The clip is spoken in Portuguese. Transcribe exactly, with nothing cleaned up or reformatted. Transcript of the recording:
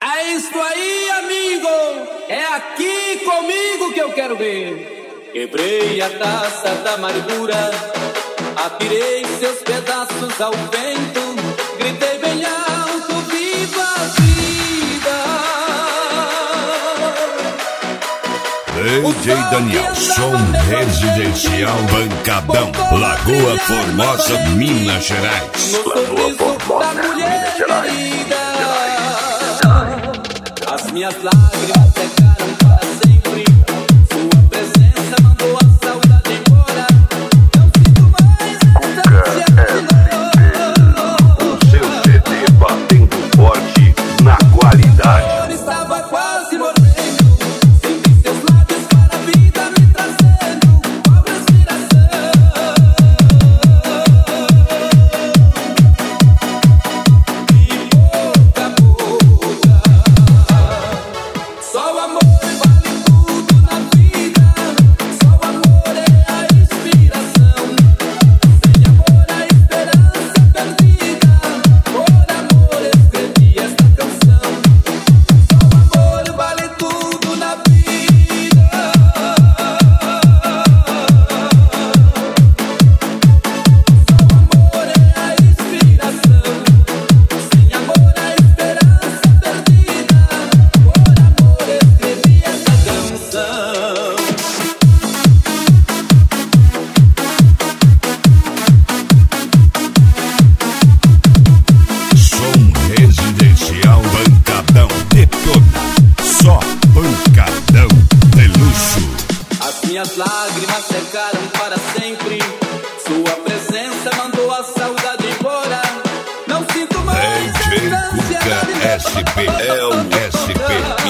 É isso aí, amigo, é aqui comigo que eu quero ver. Quebrei a taça da amargura, atirei seus pedaços ao vento, gritei bem alto, viva a vida. D J Daniel, som residencial Bancadão, Lagoa Formosa, Minas Gerais. Lagoa Formosa, Minas Gerais. As minhas lágrimas secaram para sempre. Sua presença mandou a saudade embora. Não sinto mais essa ansiedade. O seu C D batendo forte na qualidade. Eu estava quase morrendo. Senti seus lábios para a vida me trazendo. Qual respiração. E boca a boca. Só o amor vale tudo na vida. Só o amor é a inspiração. Sem amor a esperança perdida. Por amor escrevi esta canção. Só o amor vale tudo na vida. Só o amor é a inspiração. Sem amor a esperança perdida. Por amor escrevi esta canção. Som residencial Bancadão, detona. Só Bancadão de luxo. As minhas lágrimas secaram para sempre. Sua presença mandou a saudade embora. Não sinto mais D J essa Cuca ansiedade. S P, é o S P.